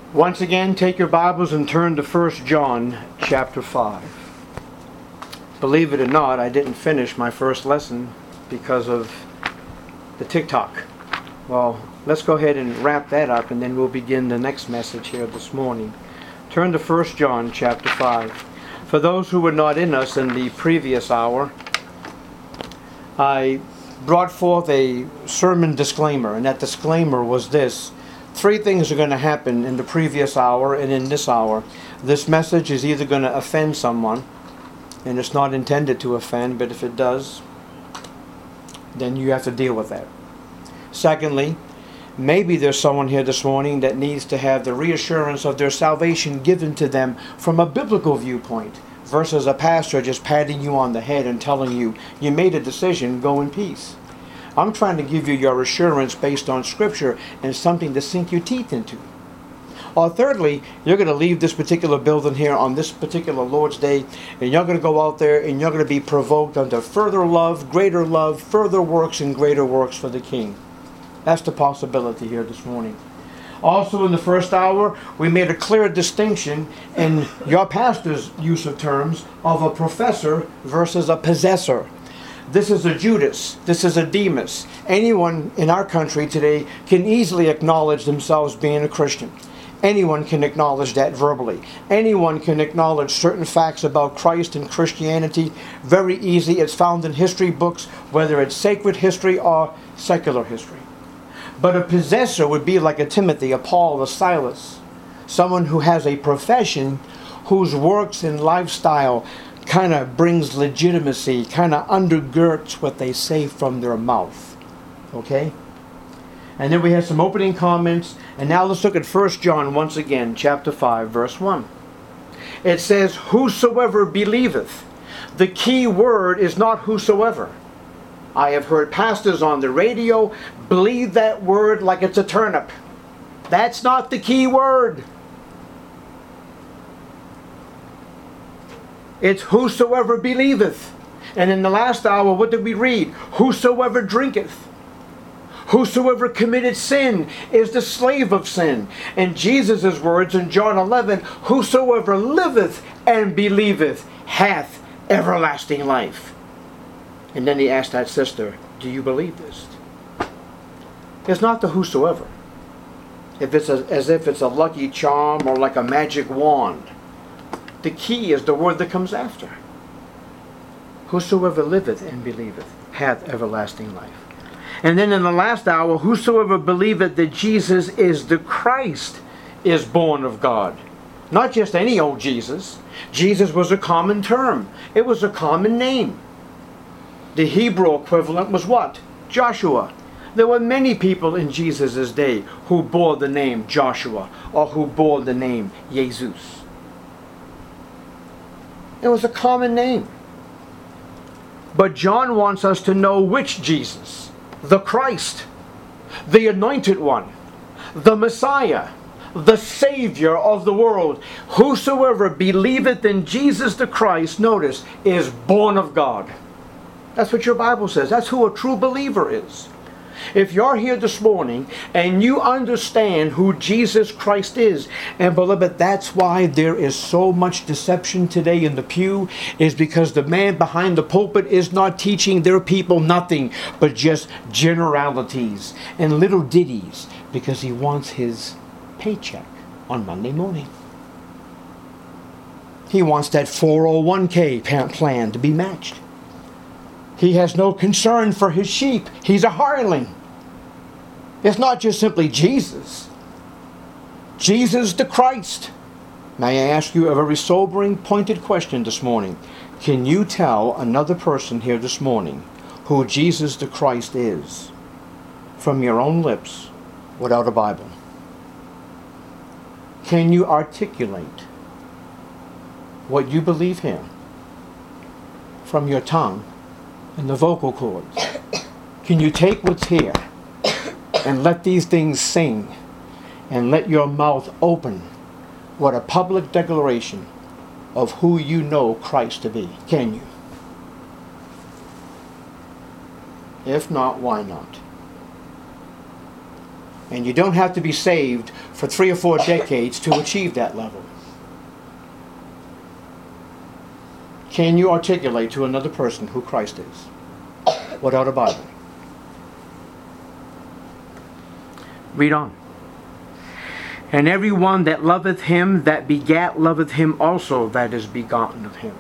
Once again, take your Bibles and turn to 1 John chapter 5. Believe it or not, I didn't finish my first lesson because of the TikTok. Well, let's go ahead and wrap that up and then we'll begin the next message here this morning. Turn to 1 John chapter 5. For those who were not in us in the previous hour, I brought forth a sermon disclaimer, and that disclaimer was this. 3 things are going to happen in the previous hour and in this hour. This message is either going to offend someone, and it's not intended to offend, but if it does, then you have to deal with that. Secondly, maybe there's someone here this morning that needs to have the reassurance of their salvation given to them from a biblical viewpoint, versus a pastor just patting you on the head and telling you, you made a decision, go in peace. I'm trying to give you your assurance based on Scripture and something to sink your teeth into. Or thirdly, you're going to leave this particular building here on this particular Lord's Day, and you're going to go out there and you're going to be provoked unto further love, further works, and greater works for the King. That's the possibility here this morning. Also in the first hour, we made a clear distinction in your pastor's use of terms of a professor versus a possessor. This is a Judas. This is a Demas. Anyone in our country today can easily acknowledge themselves being a Christian. Anyone can acknowledge that verbally. Anyone can acknowledge certain facts about Christ and Christianity. Very easy. It's found in history books, whether it's sacred history or secular history. But a possessor would be like a Timothy, a Paul, a Silas. Someone who has a profession whose works and lifestyle kind of brings legitimacy, kind of undergirds what they say from their mouth. Okay? And then we have some opening comments. And now let's look at 1 John once again, chapter 5, verse 1. It says, whosoever believeth. The key word is not whosoever. I have heard pastors on the radio believe that word like it's a turnip. That's not the key word. It's whosoever believeth. And in the last hour, what did we read? Whosoever drinketh. Whosoever committed sin is the slave of sin. And Jesus' words in John 11, whosoever liveth and believeth hath everlasting life. And then he asked that sister, do you believe this? It's not the whosoever. If it's as if it's a lucky charm or like a magic wand. The key is the word that comes after. Whosoever liveth and believeth hath everlasting life. And then in the last hour, whosoever believeth that Jesus is the Christ is born of God. Not just any old Jesus. Jesus was a common term. It was a common name. The Hebrew equivalent was what? Joshua. There were many people in Jesus' day who bore the name Joshua or who bore the name Jesus. It was a common name. But John wants us to know which Jesus. The Christ. The Anointed One. The Messiah. The Savior of the world. Whosoever believeth in Jesus the Christ, notice, is born of God. That's what your Bible says. That's who a true believer is. If you're here this morning and you understand who Jesus Christ is, and beloved, that's why there is so much deception today in the pew, is because the man behind the pulpit is not teaching their people nothing but just generalities and little ditties because he wants his paycheck on Monday morning. He wants that 401k plan to be matched. He has no concern for his sheep. He's a hireling. It's not just simply Jesus. Jesus the Christ. May I ask you a very sobering, pointed question this morning? Can you tell another person here this morning who Jesus the Christ is from your own lips without a Bible? Can you articulate what you believe here from your tongue and the vocal cords? Can you take what's here and let these things sing and let your mouth open what a public declaration of who you know Christ to be? Can you? If not, why not? And you don't have to be saved for 3 or 4 decades to achieve that level. Can you articulate to another person who Christ is without a Bible? Read on. And every one that loveth him that begat loveth him also that is begotten of him.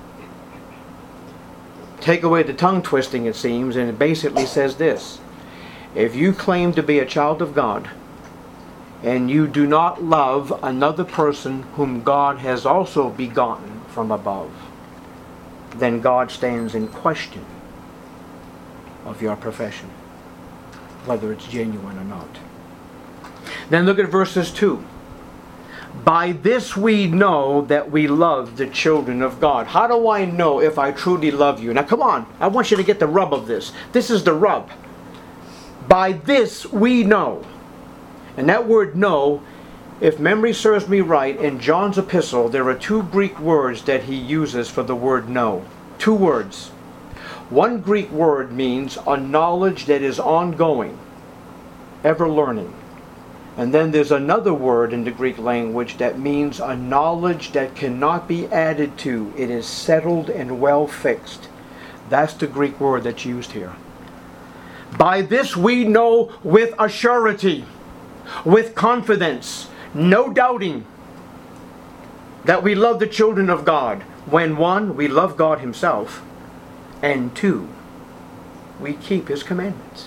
Take away the tongue twisting, it seems, and it basically says this. If you claim to be a child of God, and you do not love another person whom God has also begotten from above, then God stands in question of your profession, whether it's genuine or not. Then look at verses 2. By this we know that we love the children of God. How do I know if I truly love you? Now come on, I want you to get the rub of this. This is the rub. By this we know. And that word know, if memory serves me right, in John's epistle there are 2 Greek words that he uses for the word know. 2 words. One Greek word means a knowledge that is ongoing, ever learning. And then there's another word in the Greek language that means a knowledge that cannot be added to. It is settled and well fixed. That's the Greek word that's used here. By this we know with a surety, with confidence, no doubting, that we love the children of God. When 1, we love God himself, and 2, we keep his commandments.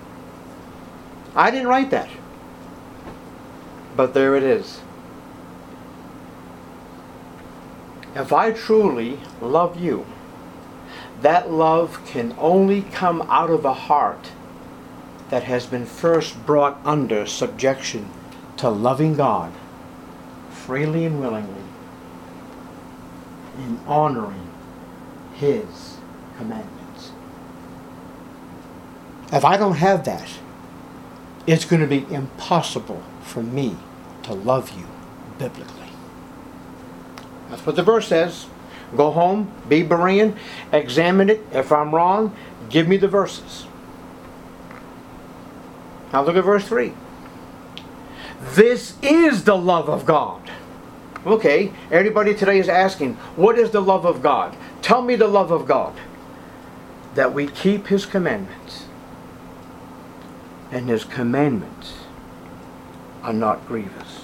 I didn't write that. But there it is. If I truly love you, that love can only come out of a heart that has been first brought under subjection to loving God freely and willingly in honoring his commandments. If I don't have that, it's going to be impossible for me to love you biblically. That's what the verse says. Go home, be Berean, examine it. If I'm wrong, give me the verses. Now look at verse 3. This is the love of God. Okay, everybody today is asking, what is the love of God? Tell me the love of God. That we keep his commandments. And his commandments are not grievous.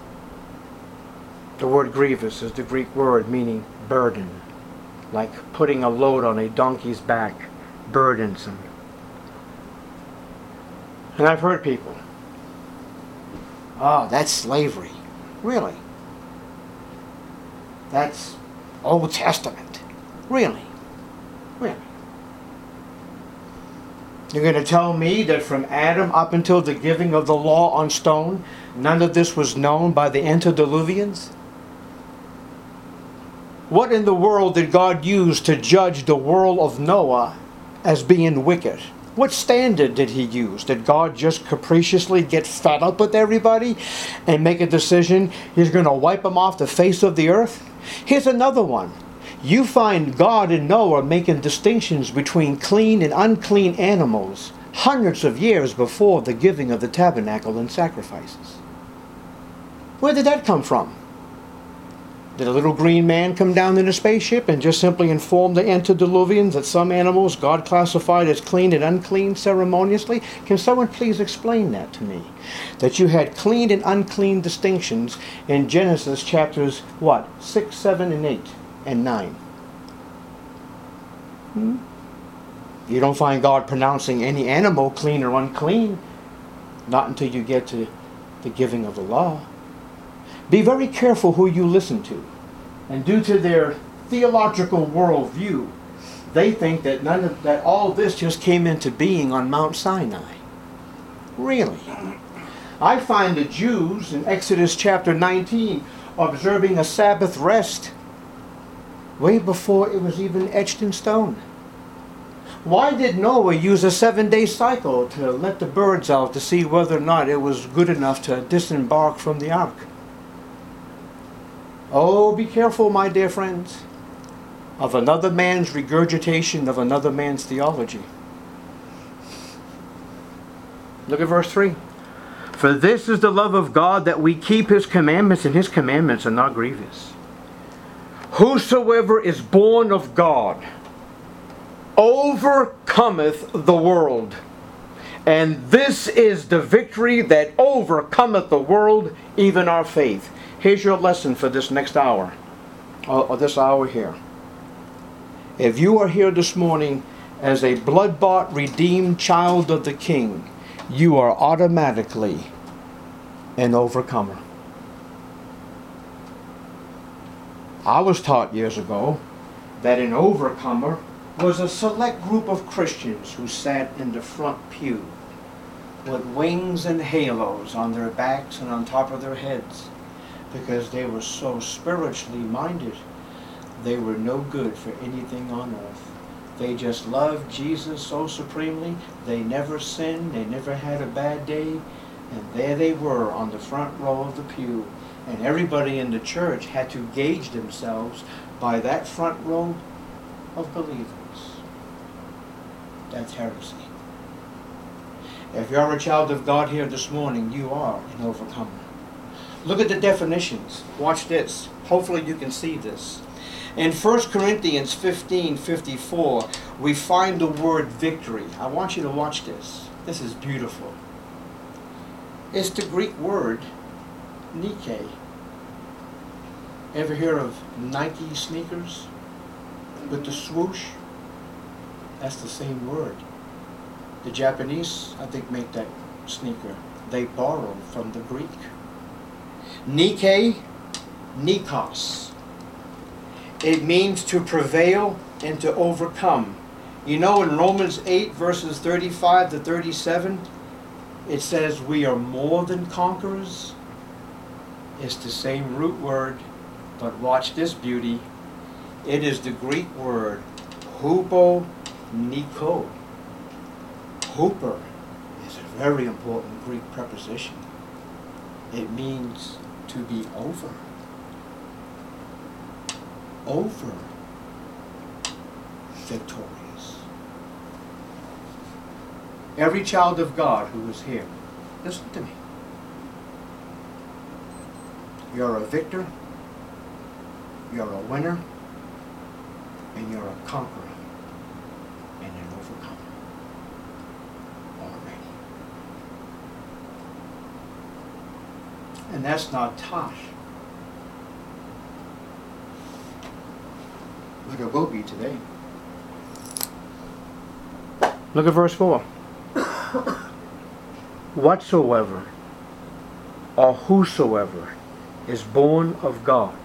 The word grievous is the Greek word meaning burden, like putting a load on a donkey's back, burdensome. And I've heard people, oh, that's slavery. Really? That's Old Testament. Really? Really? You're going to tell me that from Adam up until the giving of the law on stone, none of this was known by the antediluvians? What in the world did God use to judge the world of Noah as being wicked? What standard did he use? Did God just capriciously get fed up with everybody and make a decision he's going to wipe them off the face of the earth? Here's another one. You find God and Noah making distinctions between clean and unclean animals hundreds of years before the giving of the tabernacle and sacrifices. Where did that come from? Did a little green man come down in a spaceship and just simply inform the antediluvians that some animals God classified as clean and unclean ceremoniously? Can someone please explain that to me? That you had clean and unclean distinctions in Genesis chapters, 6, 7, and 8. And 9. You don't find God pronouncing any animal clean or unclean, not until you get to the giving of the law. Be very careful who you listen to. And due to their theological worldview, they think that that all this just came into being on Mount Sinai. Really? I find the Jews in Exodus chapter 19 observing a Sabbath rest way before it was even etched in stone. Why did Noah use a 7-day cycle to let the birds out to see whether or not it was good enough to disembark from the ark? Oh, be careful, my dear friends, of another man's regurgitation of another man's theology. Look at verse 3. For this is the love of God, that we keep his commandments, and his commandments are not grievous. Whosoever is born of God overcometh the world. And this is the victory that overcometh the world, even our faith. Here's your lesson for this next hour, or this hour here. If you are here this morning as a blood-bought, redeemed child of the King, you are automatically an overcomer. I was taught years ago that an overcomer was a select group of Christians who sat in the front pew with wings and halos on their backs and on top of their heads, because they were so spiritually minded. They were no good for anything on earth. They just loved Jesus so supremely. They never sinned. They never had a bad day. And there they were on the front row of the pew. And everybody in the church had to gauge themselves by that front row of believers. That's heresy. If you're a child of God here this morning, you are an overcomer. Look at the definitions. Watch this. Hopefully you can see this. In 1 Corinthians 15:54, we find the word victory. I want you to watch this. This is beautiful. It's the Greek word Nike. Ever hear of Nike sneakers with the swoosh? That's the same word. The Japanese, I think, make that sneaker. They borrowed from the Greek. Nike, Nikos. It means to prevail and to overcome. You know, in Romans 8 verses 35 to 37, it says we are more than conquerors. It's the same root word, but watch this beauty. It is the Greek word huponiko. Hooper is a very important Greek preposition. It means to be over. Over victorious. Every child of God who is here, listen to me. You're a victor, you're a winner, and you're a conqueror and an overcomer already. And that's not tosh. But it will be today. Look at verse 4. Whatsoever or whosoever is born of God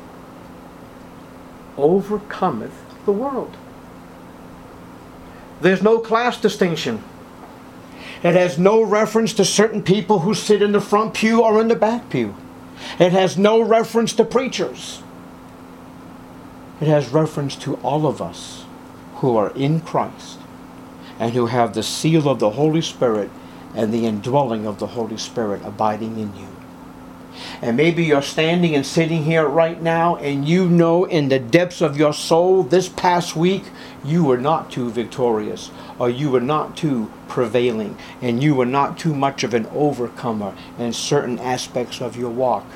overcometh the world. There's no class distinction. It has no reference to certain people who sit in the front pew or in the back pew. It has no reference to preachers. It has reference to all of us who are in Christ and who have the seal of the Holy Spirit and the indwelling of the Holy Spirit abiding in you. And maybe you're standing and sitting here right now, and you know in the depths of your soul this past week you were not too victorious, or you were not too prevailing, and you were not too much of an overcomer in certain aspects of your walk.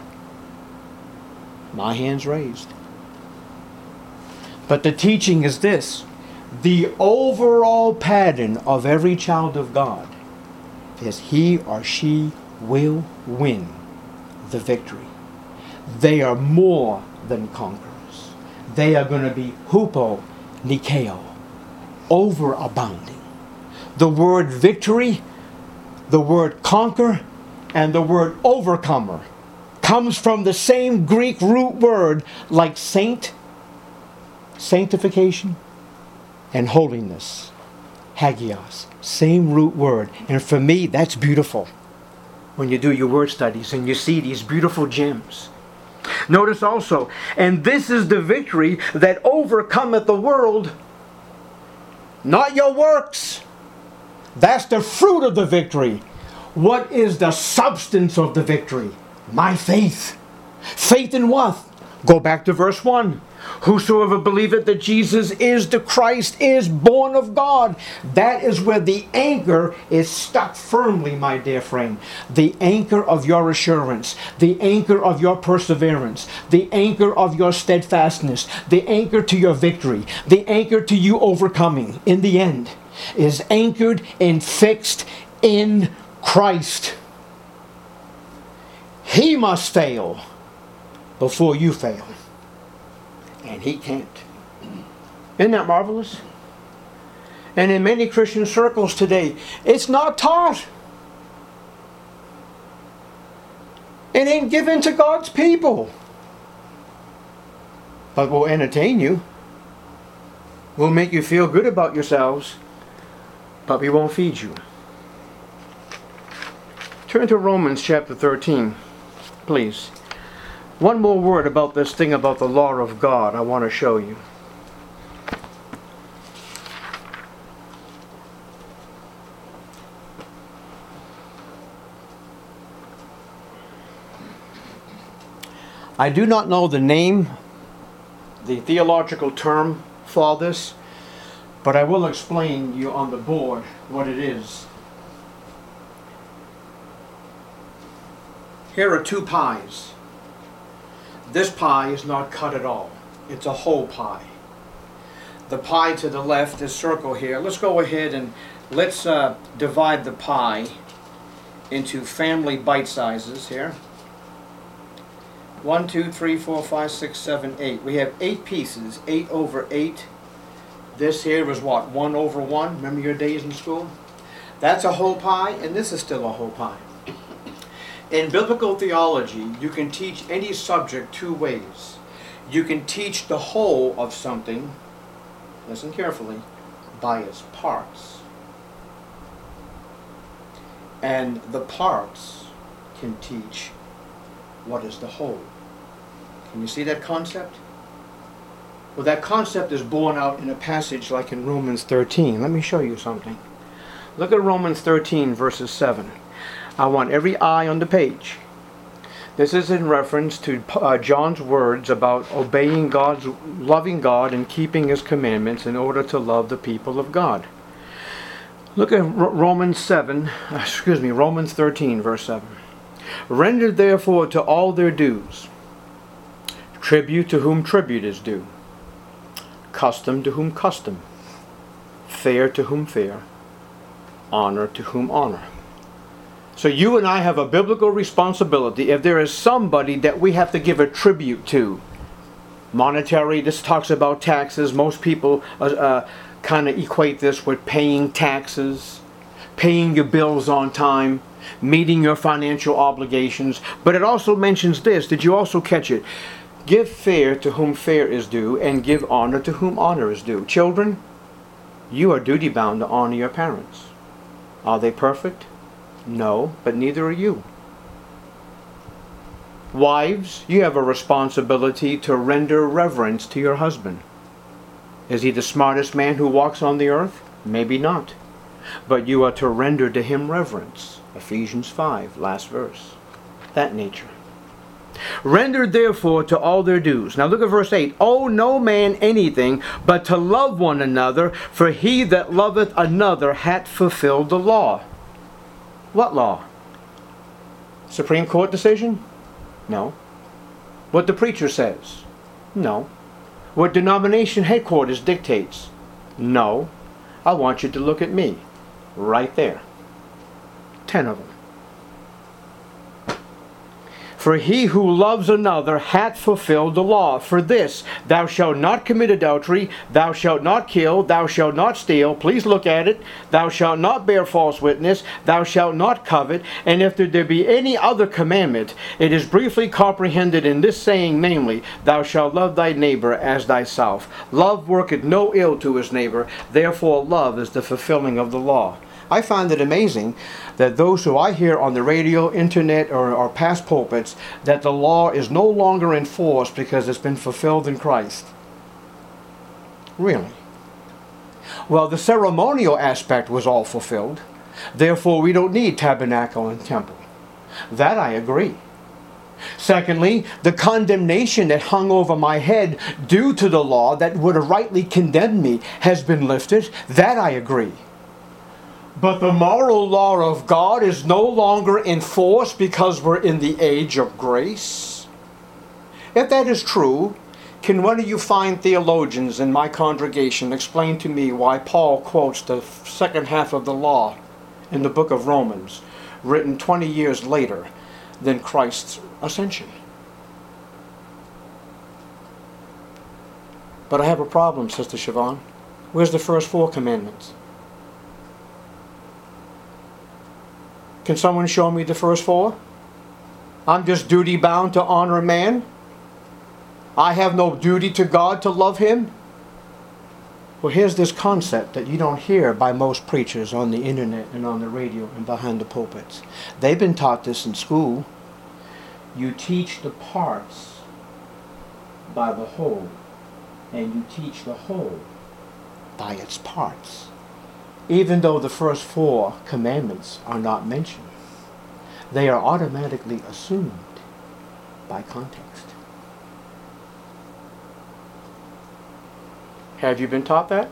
My hand's raised. But the teaching is this: the overall pattern of every child of God is he or she will win the victory. They are more than conquerors. They are going to be hupo nikeo, overabounding. The word victory, the word conquer, and the word overcomer comes from the same Greek root word like saint, sanctification, and holiness. Hagios, same root word. And for me, that's beautiful when you do your word studies and you see these beautiful gems. Notice also, and this is the victory that overcometh the world, not your works. That's the fruit of the victory. What is the substance of the victory? My faith. Faith in what? Go back to verse 1. Whosoever believeth that Jesus is the Christ is born of God. That is where the anchor is stuck firmly, my dear friend. The anchor of your assurance, the anchor of your perseverance, the anchor of your steadfastness, the anchor to your victory, the anchor to you overcoming in the end is anchored and fixed in Christ. He must fail before you fail. And he can't. Isn't that marvelous? And in many Christian circles today, it's not taught. It ain't given to God's people. But we'll entertain you. We'll make you feel good about yourselves. But we won't feed you. Turn to Romans chapter 13, please. One more word about this thing about the law of God I want to show you. I do not know the name, the theological term for this, but I will explain you on the board what it is. Here are two pies. This pie is not cut at all. It's a whole pie. The pie to the left is circled here. Let's go ahead and let's divide the pie into family bite sizes here. 1, 2, 3, 4, 5, 6, 7, 8. We have 8 pieces, 8 over 8. This here is what, 1 over 1? Remember your days in school? That's a whole pie, and this is still a whole pie. In biblical theology, you can teach any subject two ways. You can teach the whole of something, listen carefully, by its parts. And the parts can teach what is the whole. Can you see that concept? Well, that concept is borne out in a passage like in Romans 13. Let me show you something. Look at Romans 13, verses 7. I want every eye on the page. This is in reference to John's words about obeying God's, loving God and keeping His commandments in order to love the people of God. Look at Romans 13, verse 7. Render therefore to all their dues, tribute to whom tribute is due, custom to whom custom, fair to whom fair, honor to whom honor. So you and I have a biblical responsibility. If there is somebody that we have to give a tribute to, monetary, this talks about taxes. Most people kind of equate this with paying taxes, paying your bills on time, meeting your financial obligations. But it also mentions this. Did you also catch it? Give fair to whom fair is due, and give honor to whom honor is due. Children, you are duty bound to honor your parents. Are they perfect? No, but neither are you. Wives, you have a responsibility to render reverence to your husband. Is he the smartest man who walks on the earth? Maybe not. But you are to render to him reverence. Ephesians 5, last verse. That nature. Render therefore to all their dues. Now look at verse 8. Owe no man anything but to love one another, for he that loveth another hath fulfilled the law. What law? Supreme Court decision? No. What the preacher says? No. What denomination headquarters dictates? No. I want you to look at me. Right there. 10 of them. For he who loves another hath fulfilled the law. For this, thou shalt not commit adultery, thou shalt not kill, thou shalt not steal. Please look at it. Thou shalt not bear false witness, thou shalt not covet. And if there be any other commandment, it is briefly comprehended in this saying, namely, thou shalt love thy neighbor as thyself. Love worketh no ill to his neighbor, therefore love is the fulfilling of the law. I find it amazing that those who I hear on the radio, internet, or past pulpits, that the law is no longer enforced because it's been fulfilled in Christ. Really? Well, the ceremonial aspect was all fulfilled. Therefore, we don't need tabernacle and temple. That I agree. Secondly, the condemnation that hung over my head due to the law that would have rightly condemned me has been lifted. That I agree. But the moral law of God is no longer in force because we're in the age of grace. If that is true, can one of you fine theologians in my congregation explain to me why Paul quotes the second half of the law in the book of Romans, written 20 years later than Christ's ascension? But I have a problem, Sister Siobhan. Where's the first 4 commandments? Can someone show me the first 4? I'm just duty bound to honor man. I have no duty to God to love him. Well, here's this concept that you don't hear by most preachers on the internet and on the radio and behind the pulpits. They've been taught this in school. You teach the parts by the whole, and you teach the whole by its parts. Even though the first 4 commandments are not mentioned, they are automatically assumed by context. Have you been taught that?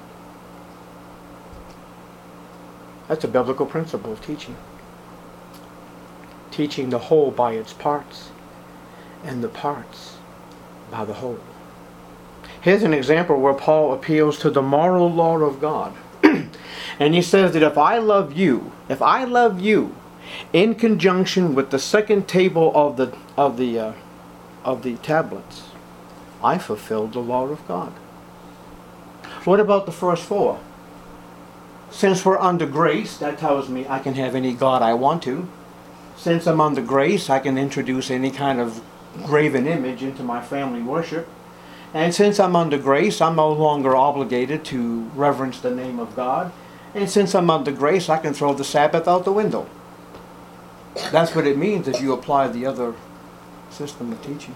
That's a biblical principle of teaching. Teaching the whole by its parts, and the parts by the whole. Here's an example where Paul appeals to the moral law of God. And he says that if I love you in conjunction with the second table of the tablets, I fulfilled the law of God. What about the first 4? Since we're under grace, that tells me I can have any God I want to. Since I'm under grace, I can introduce any kind of graven image into my family worship. And since I'm under grace, I'm no longer obligated to reverence the name of God. And since I'm under grace, I can throw the Sabbath out the window. That's what it means if you apply the other system of teaching.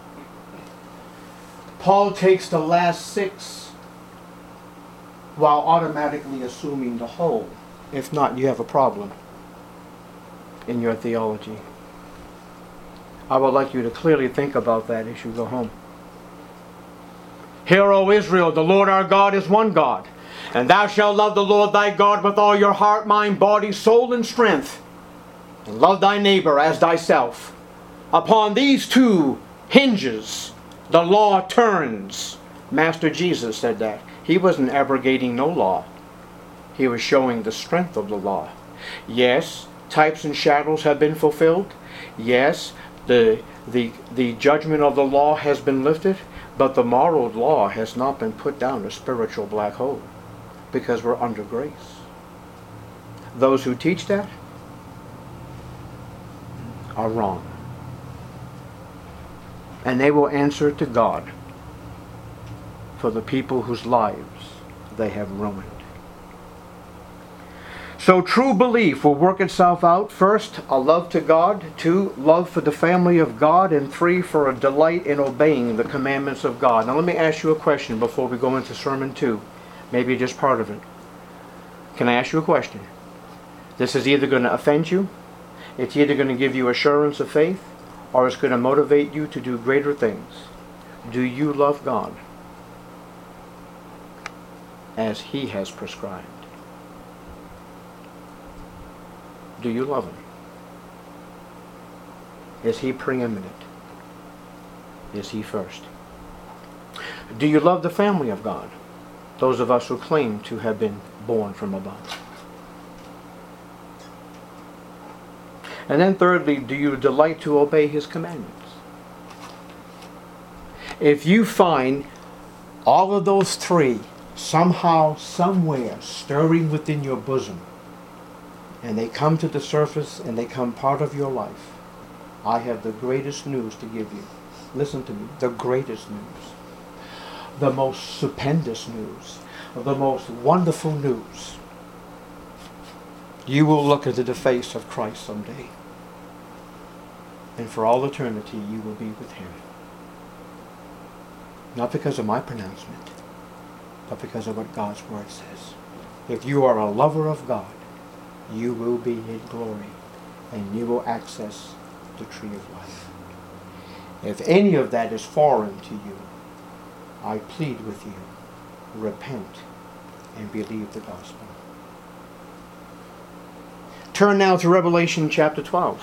Paul takes the last 6 while automatically assuming the whole. If not, you have a problem in your theology. I would like you to clearly think about that as you go home. Hear, O Israel, the Lord our God is one God. And thou shalt love the Lord thy God with all your heart, mind, body, soul, and strength. And love thy neighbor as thyself. Upon these 2 hinges the law turns. Master Jesus said that. He wasn't abrogating no law. He was showing the strength of the law. Yes, types and shadows have been fulfilled. Yes, the judgment of the law has been lifted. But the moral law has not been put down a spiritual black hole. Because we're under grace. Those who teach that are wrong. And they will answer to God for the people whose lives they have ruined. So true belief will work itself out. First, a love to God. 2, love for the family of God. And 3, for a delight in obeying the commandments of God. Now let me ask you a question before we go into Sermon 2. Maybe just part of it. Can I ask you a question? This is either going to offend you, it's either going to give you assurance of faith, or it's going to motivate you to do greater things. Do you love God as He has prescribed? Do you love Him? Is He preeminent? Is He first? Do you love the family of God? Those of us who claim to have been born from above. And then thirdly, do you delight to obey His commandments? If you find all of those 3 somehow, somewhere, stirring within your bosom, and they come to the surface and they become part of your life, I have the greatest news to give you. Listen to me, the greatest news. The most stupendous news, the most wonderful news. You will look into the face of Christ someday. And for all eternity you will be with Him. Not because of my pronouncement, but because of what God's Word says. If you are a lover of God, you will be in glory, and you will access the tree of life. If any of that is foreign to you, I plead with you, repent and believe the gospel. Turn now to Revelation chapter 12.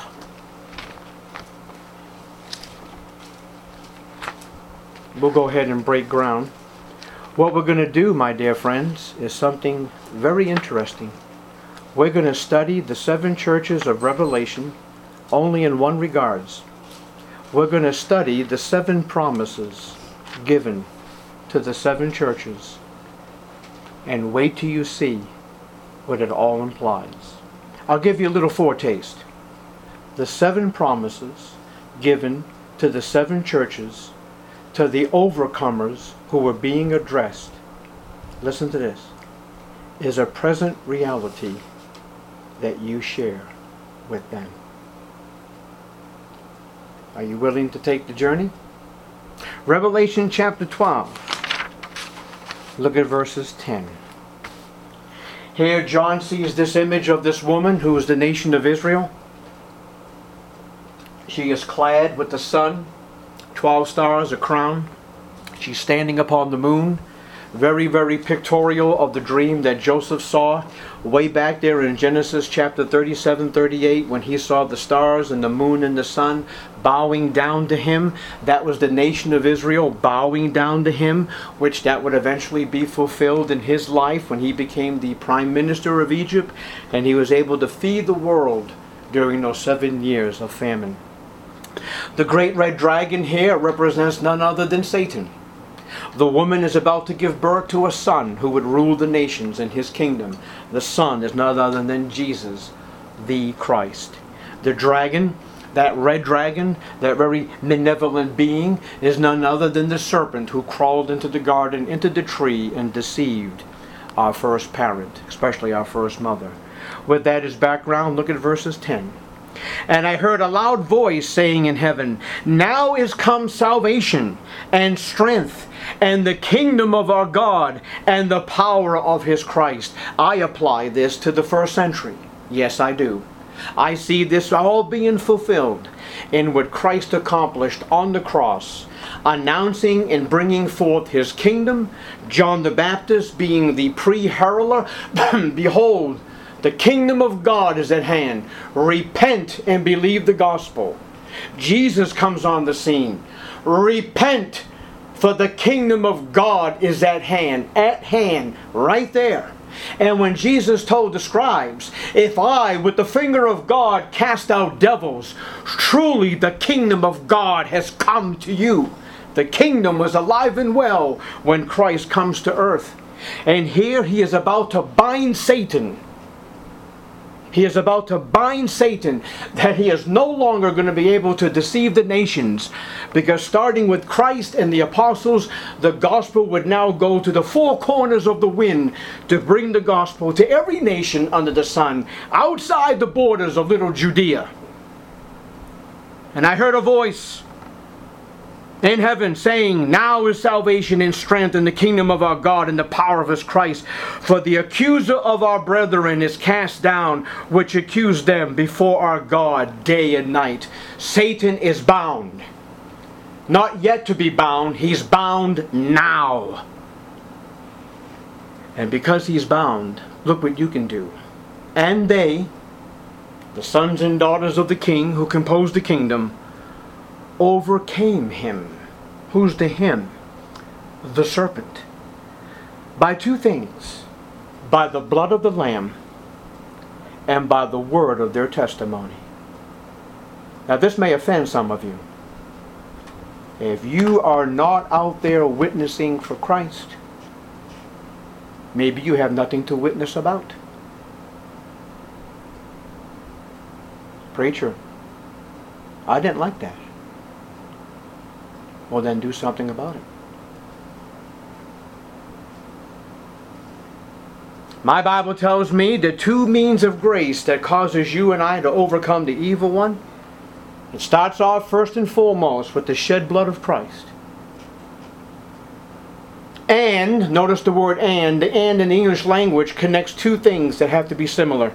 We'll go ahead and break ground. What we're going to do, my dear friends, is something very interesting. We're going to study the 7 churches of Revelation only in one regards. We're going to study the 7 promises given to the 7 churches, and wait till you see what it all implies. I'll give you a little foretaste. The 7 promises given to the 7 churches, to the overcomers who were being addressed, listen to this, is a present reality that you share with them. Are you willing to take the journey? Revelation chapter 12. Look at verses 10. Here John sees this image of this woman who is the nation of Israel. She is clad with the sun, 12 stars, a crown. She's standing upon the moon. Very, very pictorial of the dream that Joseph saw way back there in Genesis chapter 37, 38, when he saw the stars and the moon and the sun bowing down to him. That was the nation of Israel bowing down to him, which that would eventually be fulfilled in his life when he became the prime minister of Egypt, and he was able to feed the world during those 7 years of famine. The great red dragon here represents none other than Satan. The woman is about to give birth to a son who would rule the nations in his kingdom. The son is none other than Jesus, the Christ. The dragon, that red dragon, that very malevolent being, is none other than the serpent who crawled into the garden, into the tree, and deceived our first parent, especially our first mother. With that as background, look at verses 10. And I heard a loud voice saying in heaven, now is come salvation and strength and the kingdom of our God and the power of his Christ. I apply this to the first century. Yes, I do. I see this all being fulfilled in what Christ accomplished on the cross, announcing and bringing forth his kingdom. John the Baptist being the pre-heraldor. Behold, the kingdom of God is at hand. Repent and believe the gospel. Jesus comes on the scene. Repent, for the kingdom of God is at hand, right there. And when Jesus told the scribes, if I, with the finger of God, cast out devils, truly the kingdom of God has come to you. The kingdom was alive and well when Christ comes to earth. And here he is about to bind Satan. He is about to bind Satan, that he is no longer going to be able to deceive the nations, because starting with Christ and the apostles, the gospel would now go to the 4 corners of the wind to bring the gospel to every nation under the sun, outside the borders of little Judea. And I heard a voice in heaven saying, now is salvation and strength in the kingdom of our God and the power of his Christ. For the accuser of our brethren is cast down, which accused them before our God day and night. Satan is bound. Not yet to be bound, he's bound now. And because he's bound, look what you can do. And they, the sons and daughters of the king who composed the kingdom, overcame him. Who's the him? The serpent. By 2 things. By the blood of the Lamb and by the word of their testimony. Now this may offend some of you. If you are not out there witnessing for Christ, maybe you have nothing to witness about. Preacher, I didn't like that. Well, then do something about it. My Bible tells me the 2 means of grace that causes you and I to overcome the evil one. It starts off first and foremost with the shed blood of Christ. And, notice the word and. The and in the English language connects 2 things that have to be similar.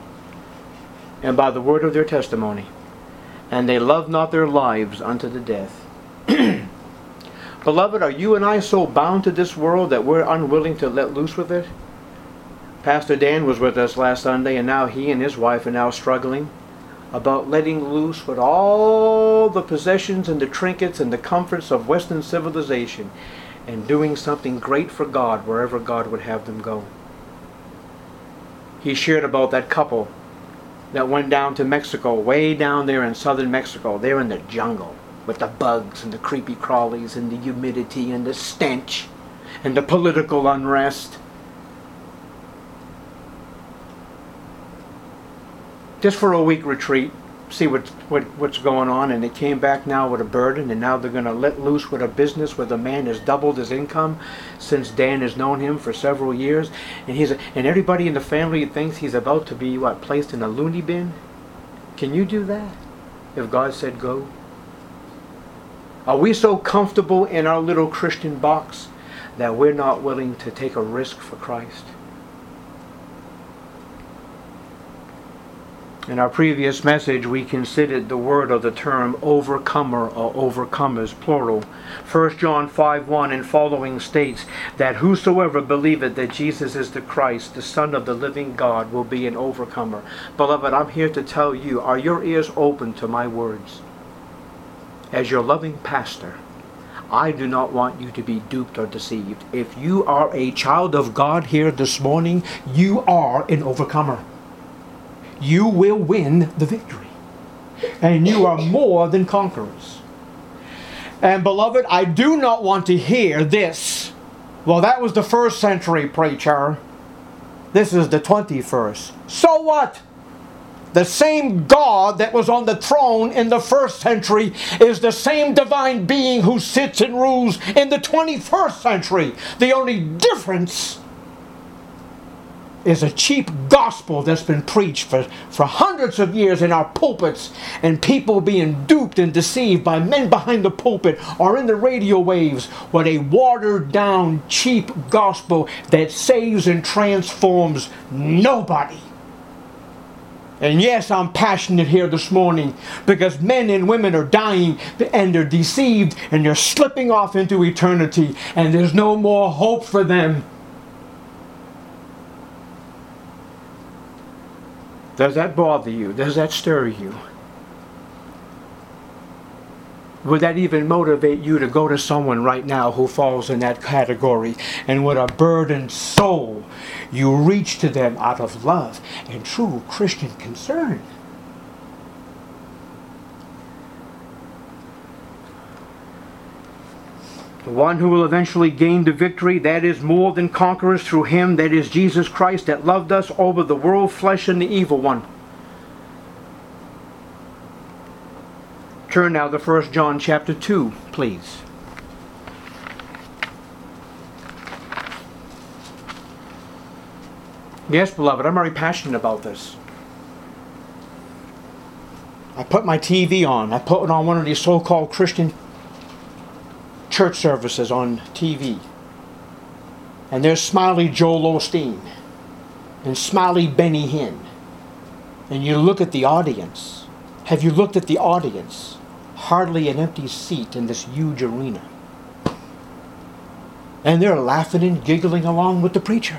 And by the word of their testimony. And they loved not their lives unto the death. Beloved, are you and I so bound to this world that we're unwilling to let loose with it? Pastor Dan was with us last Sunday, and now he and his wife are now struggling about letting loose with all the possessions and the trinkets and the comforts of Western civilization and doing something great for God wherever God would have them go. He shared about that couple that went down to Mexico, way down there in southern Mexico. They're in the jungle with the bugs and the creepy crawlies and the humidity and the stench and the political unrest. Just for a week retreat, see what's going on, and they came back now with a burden, and now they're going to let loose with a business where the man has doubled his income since Dan has known him for several years, and everybody in the family thinks he's about to be placed in a loony bin. Can you do that if God said go? Are we so comfortable in our little Christian box that we're not willing to take a risk for Christ? In our previous message, we considered the word or the term overcomer or overcomers, plural. 1 John 5:1 and following states that whosoever believeth that Jesus is the Christ, the Son of the living God, will be an overcomer. Beloved, I'm here to tell you, are your ears open to my words? As your loving pastor, I do not want you to be duped or deceived. If you are a child of God here this morning, you are an overcomer. You will win the victory. And you are more than conquerors. And beloved, I do not want to hear this. Well, that was the first century preacher. This is the 21st. So what? The same God that was on the throne in the first century is the same divine being who sits and rules in the 21st century. The only difference is a cheap gospel that's been preached for hundreds of years in our pulpits, and people being duped and deceived by men behind the pulpit or in the radio waves with a watered down cheap gospel that saves and transforms nobody. And yes, I'm passionate here this morning because men and women are dying and they're deceived and they're slipping off into eternity, and there's no more hope for them. Does that bother you? Does that stir you? Would that even motivate you to go to someone right now who falls in that category, and with a burdened soul, you reach to them out of love and true Christian concern? The one who will eventually gain the victory, that is more than conquerors through him, that is Jesus Christ, that loved us over the world, flesh, and the evil one. Turn now to 1 John chapter 2, please. Yes, beloved, I'm very passionate about this. I put my TV on. I put it on one of these so-called Christian church services on TV, and there's smiley Joel Osteen and smiley Benny Hinn, and you look at the audience. Have you looked at the audience? Hardly an empty seat in this huge arena, and they're laughing and giggling along with the preacher,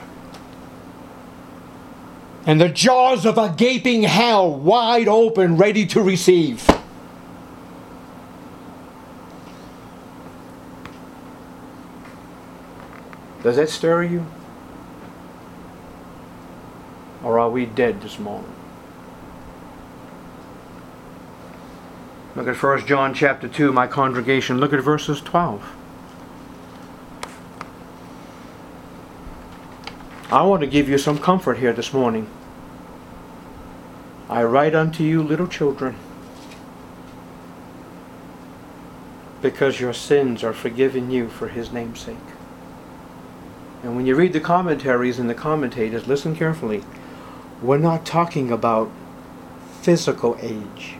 and the jaws of a gaping hell wide open, ready to receive. Does that stir you? Or are we dead this morning? Look at 1 John chapter 2, my congregation. Look at verses 12. I want to give you some comfort here this morning. I write unto you, little children, because your sins are forgiven you for his name's sake. And when you read the commentaries and the commentators, listen carefully. We're not talking about physical age.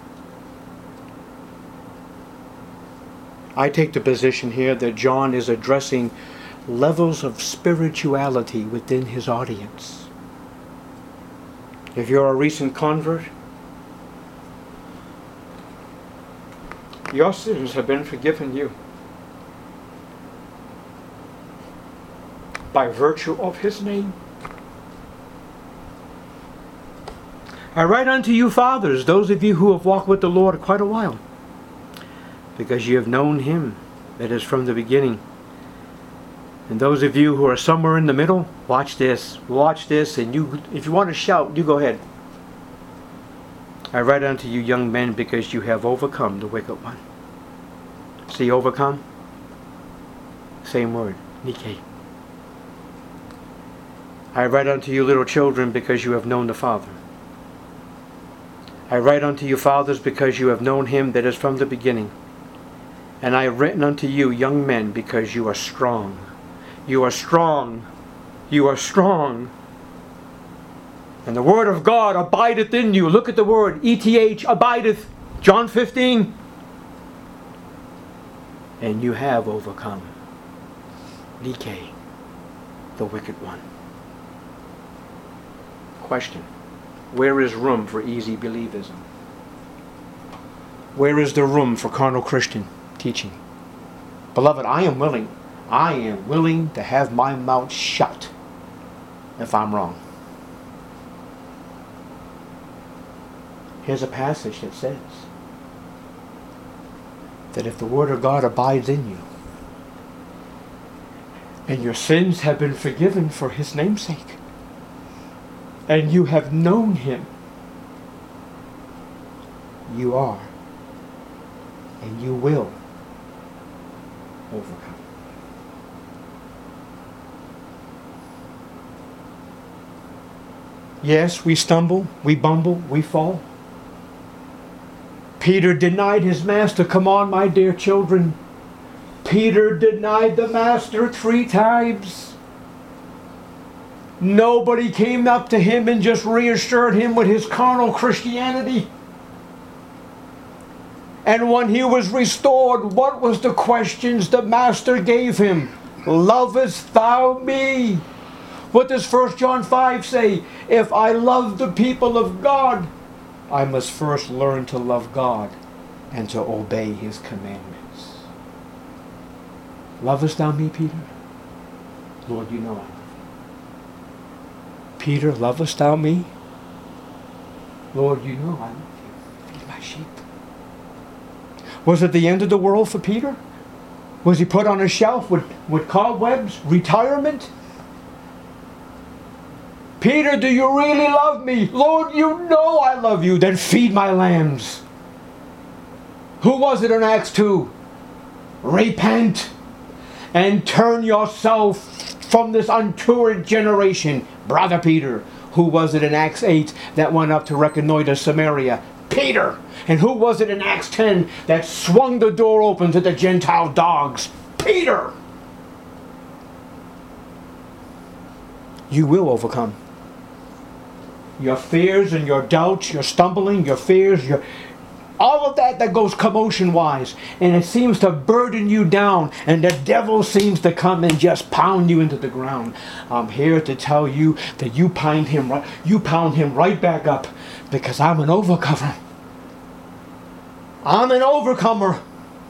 I take the position here that John is addressing levels of spirituality within his audience. If you're a recent convert, Your sins have been forgiven you by virtue of His name. I write unto you, fathers, those of you who have walked with the Lord quite a while, because you have known Him that is from the beginning. And those of you who are somewhere in the middle, watch this, and you, if you want to shout, you go ahead. I write unto you, young men, because you have overcome the wicked one. See, overcome? Same word, Nike. I write unto you, little children, because you have known the Father. I write unto you, fathers, because you have known Him that is from the beginning. And I have written unto you, young men, because you are strong. You are strong. You are strong. And the word of God abideth in you. Look at the word, ETH, abideth. John 15. And you have overcome. Nike, the wicked one. Question. Where is room for easy believism? Where is the room for carnal Christian teaching? Beloved, I am willing to have my mouth shut if I'm wrong. Here's a passage that says that if the Word of God abides in you, and your sins have been forgiven for His name's sake, and you have known Him, you are and you will overcome. Yes, we stumble, we bumble, we fall. Peter denied his master. Come on, my dear children. Peter denied the master 3 times. Nobody came up to him and just reassured him with his carnal Christianity. And when he was restored, what was the questions the master gave him? Lovest thou me? What does 1 John 5 say? If I love the people of God, I must first learn to love God and to obey His commandments. Lovest thou me, Peter? Lord, you know I love you. Peter, lovest thou me? Lord, you know I love you. Feed my sheep. Was it the end of the world for Peter? Was he put on a shelf with cobwebs? Retirement? Peter, do you really love me? Lord, you know I love you. Then feed my lambs. Who was it in Acts 2? Repent and turn yourself from this untoward generation. Brother Peter. Who was it in Acts 8 that went up to reconnoiter Samaria? Peter. And who was it in Acts 10 that swung the door open to the Gentile dogs? Peter. You will overcome. Your fears and your doubts, your stumbling, your fears, all of that goes commotion-wise. And it seems to burden you down. And the devil seems to come and just pound you into the ground. I'm here to tell you that you pound him right back up. Because I'm an overcomer. I'm an overcomer.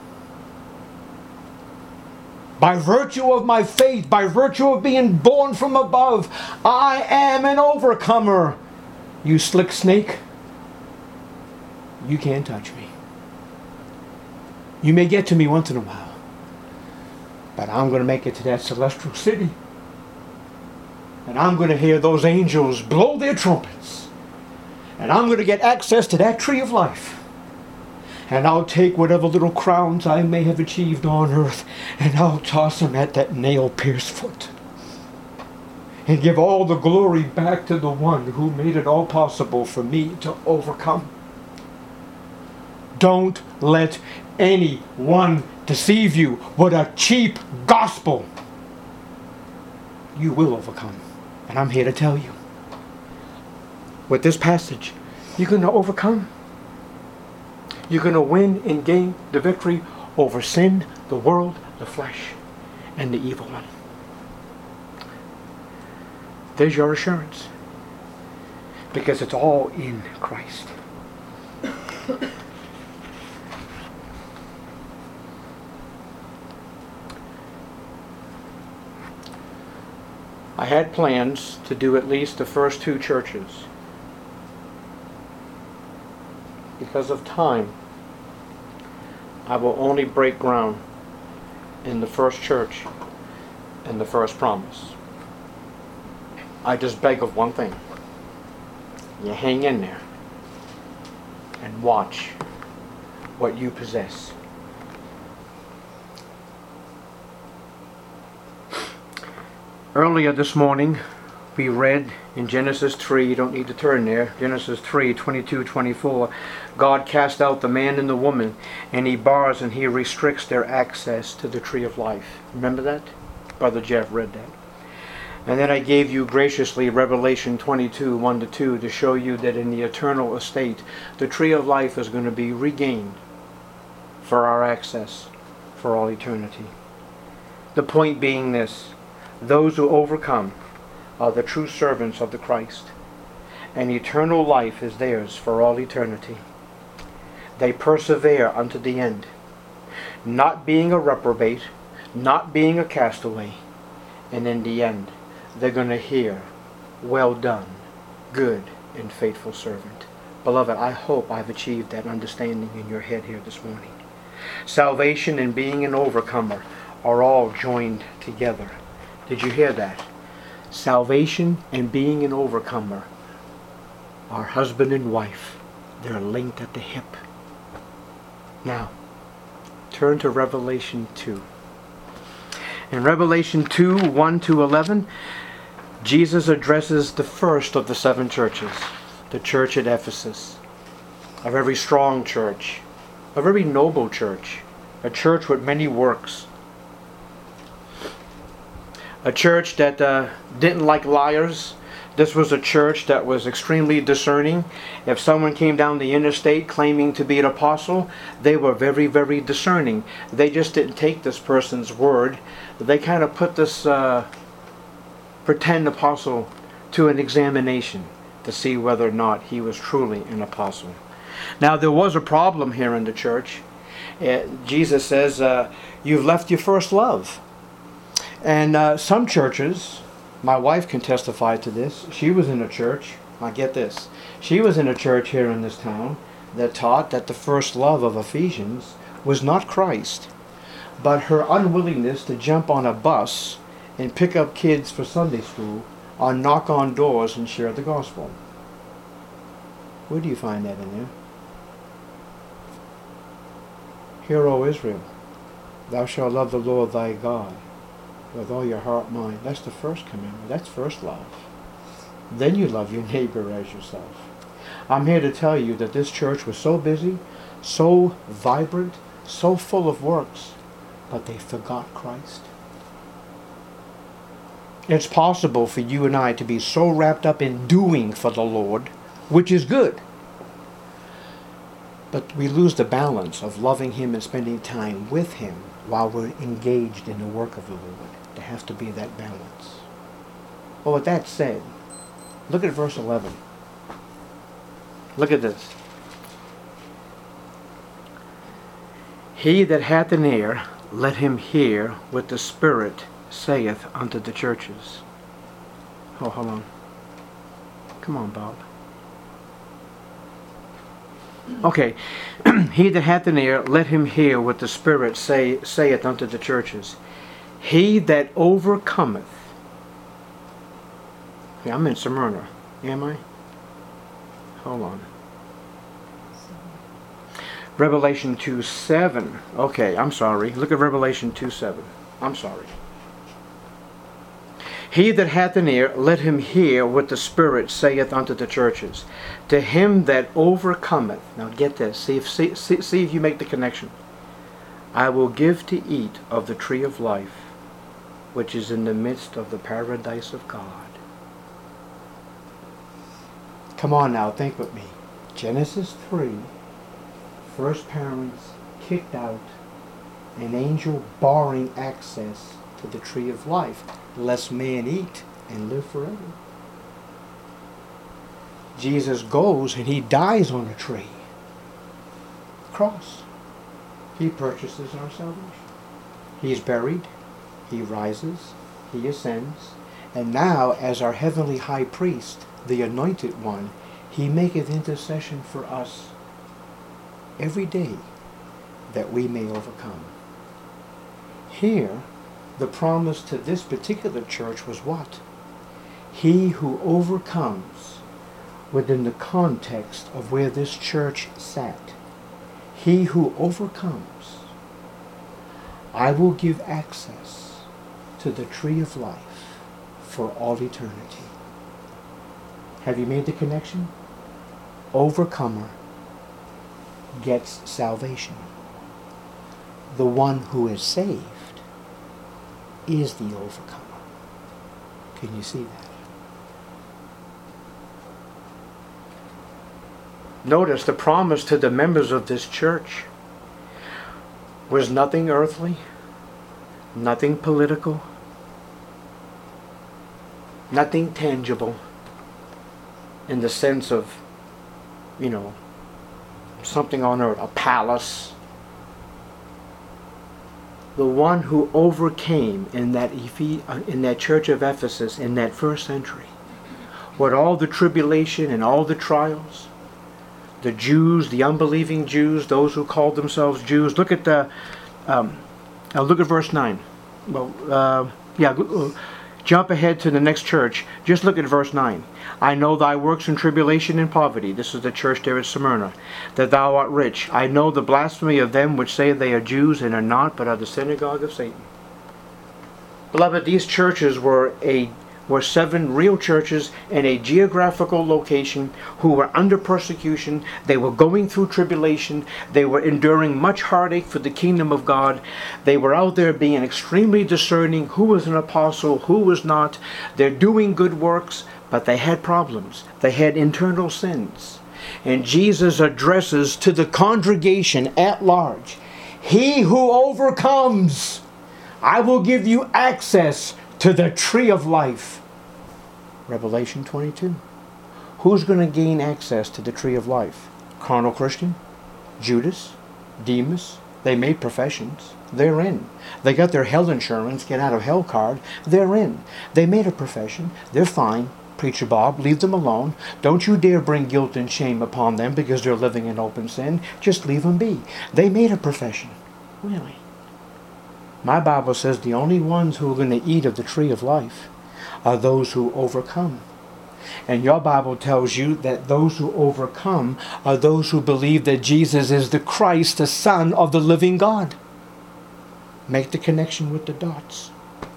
By virtue of my faith, by virtue of being born from above, I am an overcomer. You slick snake, you can't touch me. You may get to me once in a while, but I'm going to make it to that celestial city. And I'm going to hear those angels blow their trumpets. And I'm going to get access to that tree of life. And I'll take whatever little crowns I may have achieved on earth, and I'll toss them at that nail-pierced foot. And give all the glory back to the one who made it all possible for me to overcome. Don't let anyone deceive you with a cheap gospel. You will overcome. And I'm here to tell you. With this passage, you're going to overcome. You're going to win and gain the victory over sin, the world, the flesh, and the evil one. There's your assurance. Because it's all in Christ. I had plans to do at least the first 2 churches. Because of time, I will only break ground in the first church and the first promise. I just beg of one thing. You hang in there and watch what you possess. Earlier this morning, we read in Genesis 3, you don't need to turn there, Genesis 3, 22, 24, God cast out the man and the woman, and he bars and he restricts their access to the tree of life. Remember that? Brother Jeff read that. And then I gave you graciously Revelation 22, 1-2, to show you that in the eternal estate, the tree of life is going to be regained for our access for all eternity. The point being this: those who overcome are the true servants of the Christ, and eternal life is theirs for all eternity. They persevere unto the end, not being a reprobate, not being a castaway, and in the end they're going to hear, "Well done, good and faithful servant." Beloved, I hope I've achieved that understanding in your head here this morning. Salvation and being an overcomer are all joined together. Did you hear that? Salvation and being an overcomer are husband and wife. They're linked at the hip. Now, turn to Revelation 2. In Revelation 2, 1-11, Jesus addresses the first of the 7 churches, the church at Ephesus, a very strong church, a very noble church, a church with many works, a church that didn't like liars. This was a church that was extremely discerning. If someone came down the interstate claiming to be an apostle, they were very, very discerning. They just didn't take this person's word. They kind of put this pretend apostle to an examination to see whether or not he was truly an apostle. Now, there was a problem here in the church. Jesus says, you've left your first love. And some churches, my wife can testify to this. She was in a church, now get this, she was in a church here in this town that taught that the first love of Ephesians was not Christ, but her unwillingness to jump on a bus and pick up kids for Sunday school or knock on doors and share the gospel. Where do you find that in there? Hear, O Israel, thou shalt love the Lord thy God with all your heart, mind. That's the first commandment. That's first love. Then you love your neighbor as yourself. I'm here to tell you that this church was so busy, so vibrant, so full of works, but they forgot Christ. It's possible for you and I to be so wrapped up in doing for the Lord, which is good, but we lose the balance of loving Him and spending time with Him while we're engaged in the work of the Lord. There has to be that balance. Well, with that said, look at verse 11. Look at this. He that hath an ear, let him hear what the Spirit saith unto the churches. Oh, hold on. Come on, Bob. Okay. He that hath an ear, let him hear what the Spirit saith unto the churches. He that overcometh. Okay, I'm in Smyrna. Am I? Hold on. Revelation 2:7. Okay, I'm sorry. Look at Revelation 2:7. I'm sorry. He that hath an ear, let him hear what the Spirit saith unto the churches. To him that overcometh. Now get this. See if you make the connection. I will give to eat of the tree of life, which is in the midst of the paradise of God. Come on now, think with me. Genesis 3. First parents kicked out, an angel barring access to the tree of life, lest man eat and live forever. Jesus goes and He dies on a tree. Cross. He purchases our salvation. He's buried. He rises. He ascends. And now, as our heavenly high priest, the anointed one, he maketh intercession for us every day that we may overcome. Here, the promise to this particular church was what? He who overcomes, within the context of where this church sat. He who overcomes, I will give access to the tree of life for all eternity. Have you made the connection? Overcomer gets salvation. The one who is saved is the overcomer. Can you see that? Notice the promise to the members of this church was nothing earthly, nothing political, nothing tangible in the sense of, something on earth, a palace. The one who overcame in that church of Ephesus in that first century, with all the tribulation and all the trials, the Jews, the unbelieving Jews, those who called themselves Jews. Look at look at verse 9. Jump ahead to the next church. Just look at verse 9. I know thy works and tribulation and poverty. This is the church there at Smyrna. That thou art rich. I know the blasphemy of them which say they are Jews and are not, but are the synagogue of Satan. Beloved, these churches were 7 real churches in a geographical location who were under persecution. They were going through tribulation. They were enduring much heartache for the kingdom of God. They were out there being extremely discerning who was an apostle, who was not. They're doing good works, but they had problems. They had internal sins. And Jesus addresses to the congregation at large, he who overcomes, I will give you access to the tree of life. Revelation 22. Who's going to gain access to the tree of life? Carnal Christian? Judas? Demas? They made professions. They're in. They got their hell insurance, get out of hell card. They're in. They made a profession. They're fine. Preacher Bob, leave them alone. Don't you dare bring guilt and shame upon them because they're living in open sin. Just leave them be. They made a profession. Really? My Bible says the only ones who are going to eat of the tree of life are those who overcome. And your Bible tells you that those who overcome are those who believe that Jesus is the Christ, the Son of the living God. Make the connection with the dots.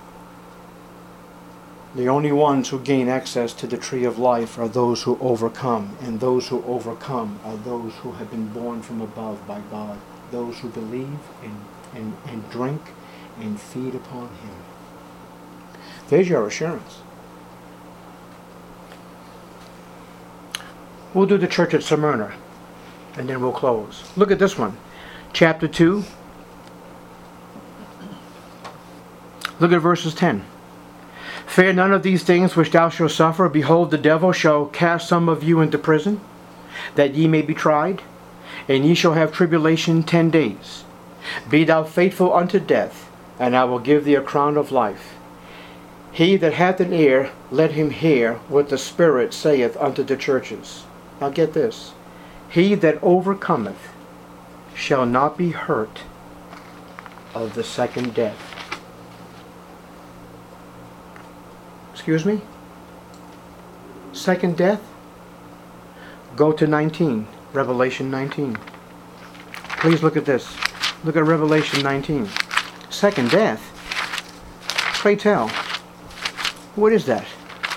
The only ones who gain access to the tree of life are those who overcome. And those who overcome are those who have been born from above by God. Those who believe and drink and feed upon him. There's your assurance. We'll do the church at Smyrna, and then we'll close. Look at this one. Chapter 2. Look at verses 10. Fear none of these things which thou shalt suffer. Behold, the devil shall cast some of you into prison, that ye may be tried, and ye shall have tribulation 10 days. Be thou faithful unto death, and I will give thee a crown of life. He that hath an ear, let him hear what the Spirit saith unto the churches. Now get this. He that overcometh shall not be hurt of the second death. Excuse me? Second death? Go to 19. Revelation 19. Please look at this. Look at Revelation 19. Second death? Pray tell. What is that?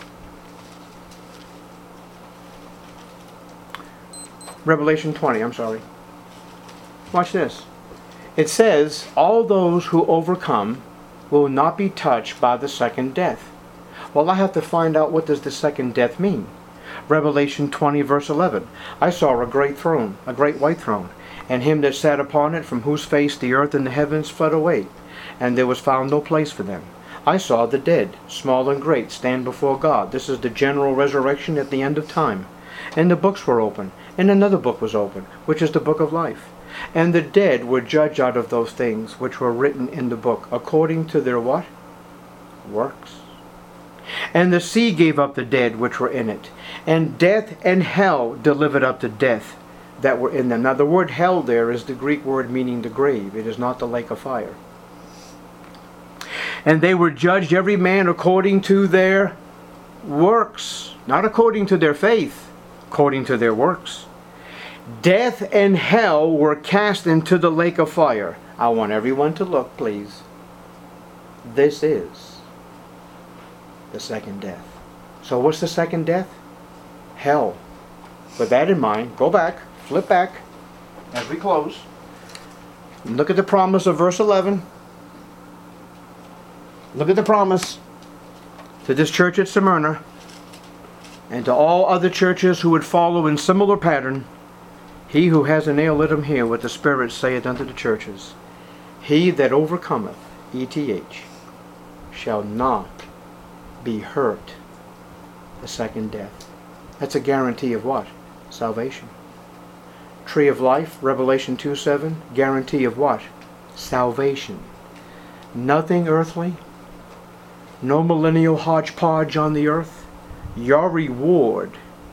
Revelation 20, I'm sorry. Watch this. It says, all those who overcome will not be touched by the second death. Well, I have to find out, what does the second death mean? Revelation 20 verse 11. I saw a great throne, a great white throne, and him that sat upon it, from whose face the earth and the heavens fled away, and there was found no place for them. I saw the dead, small and great, stand before God. This is the general resurrection at the end of time. And the books were open, and another book was open, which is the book of life. And the dead were judged out of those things which were written in the book, according to their what? Works. And the sea gave up the dead which were in it. And death and hell delivered up the death that were in them. Now the word hell there is the Greek word meaning the grave. It is not the lake of fire. And they were judged every man according to their works. Not according to their faith, according to their works. Death and hell were cast into the lake of fire. I want everyone to look, please. This is the second death. So what's the second death? Hell. With that in mind, go back, flip back as we close. Look at the promise of verse 11. Look at the promise to this church at Smyrna and to all other churches who would follow in similar pattern. He who has an ear, let him hear what the Spirit saith unto the churches. He that overcometh, ETH, shall not be hurt the second death. That's a guarantee of what? Salvation. Tree of life, Revelation 2:7, guarantee of what? Salvation. Nothing earthly, no millennial hodgepodge on the earth. Your reward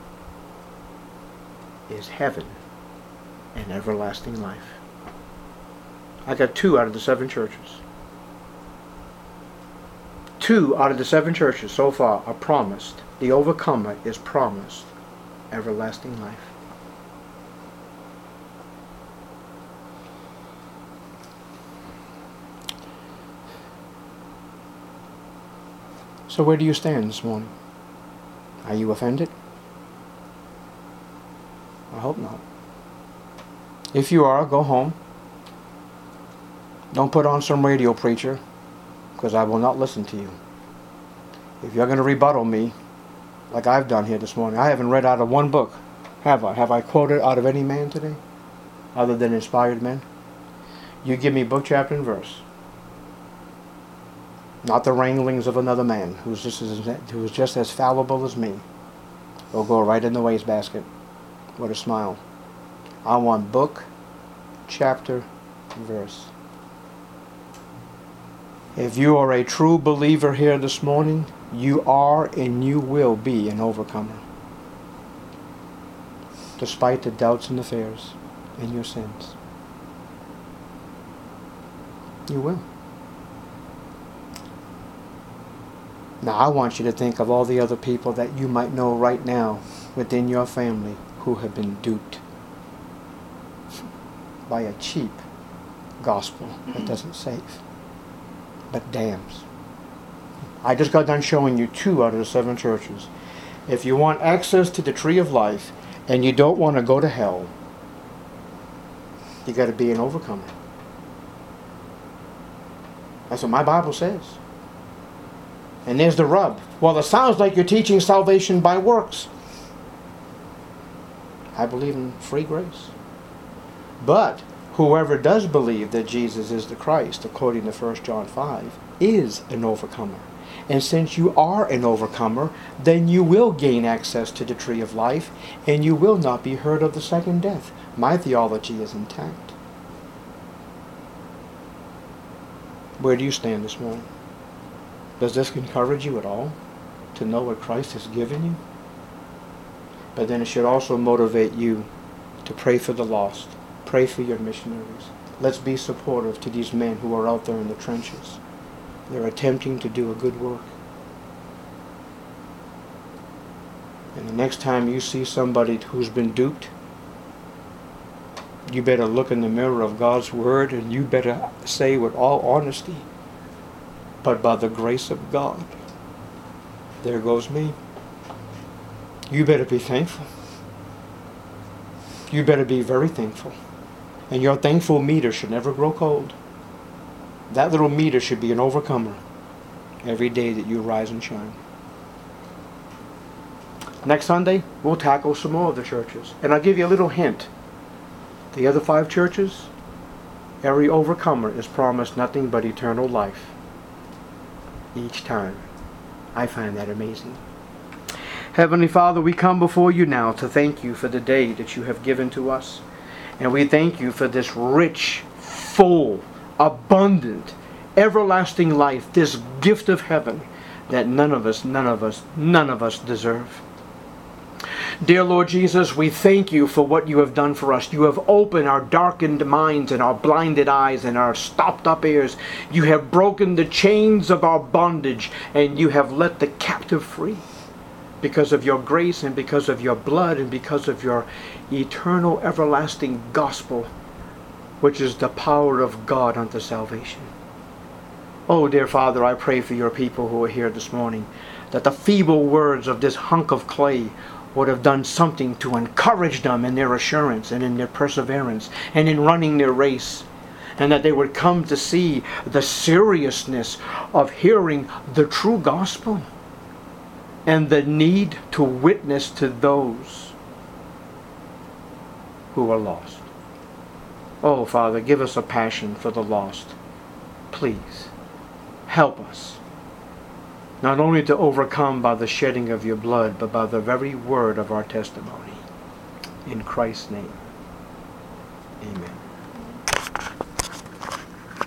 is heaven and everlasting life. I got 2 out of the 7 churches. 2 out of the 7 churches so far are promised. The overcomer is promised everlasting life. So where do you stand this morning? Are you offended? I hope not. If you are, go home. Don't put on some radio preacher, because I will not listen to you. If you're going to rebuttal me, like I've done here this morning, I haven't read out of one book, have I? Have I quoted out of any man today, other than inspired men? You give me book, chapter, and verse. Not the wranglings of another man who's just as fallible as me. They'll go right in the wastebasket with a smile. I want book, chapter, and verse. If you are a true believer here this morning, you are and you will be an overcomer. Despite the doubts and the fears and your sins. You will. Now I want you to think of all the other people that you might know right now within your family who have been duped by a cheap gospel that doesn't save, but damns. I just got done showing you 2 out of the 7 churches. If you want access to the tree of life and you don't want to go to hell, you got to be an overcomer. That's what my Bible says. And there's the rub. Well, it sounds like you're teaching salvation by works. I believe in free grace. But whoever does believe that Jesus is the Christ, according to 1 John 5, is an overcomer. And since you are an overcomer, then you will gain access to the tree of life, and you will not be hurt of the second death. My theology is intact. Where do you stand this morning? Does this encourage you at all to know what Christ has given you? But then it should also motivate you to pray for the lost. Pray for your missionaries. Let's be supportive to these men who are out there in the trenches. They're attempting to do a good work. And the next time you see somebody who's been duped, you better look in the mirror of God's Word and you better say with all honesty, but by the grace of God, there goes me. You better be thankful. You better be very thankful. And your thankful meter should never grow cold. That little meter should be an overcomer every day that you rise and shine. Next Sunday, we'll tackle some more of the churches. And I'll give you a little hint. The other 5 churches, every overcomer is promised nothing but eternal life. Each time. I find that amazing. Heavenly Father, we come before you now to thank you for the day that you have given to us. And we thank you for this rich, full, abundant, everlasting life, this gift of heaven that none of us deserve. Dear Lord Jesus, we thank you for what you have done for us. You have opened our darkened minds and our blinded eyes and our stopped up ears. You have broken the chains of our bondage, and you have let the captive free because of your grace and because of your blood and because of your eternal everlasting gospel, which is the power of God unto salvation. Oh, dear Father, I pray for your people who are here this morning, that the feeble words of this hunk of clay would have done something to encourage them in their assurance and in their perseverance and in running their race, and that they would come to see the seriousness of hearing the true gospel and the need to witness to those who are lost. Oh, Father, give us a passion for the lost. Please, help us, not only to overcome by the shedding of your blood, but by the very word of our testimony. In Christ's name, amen.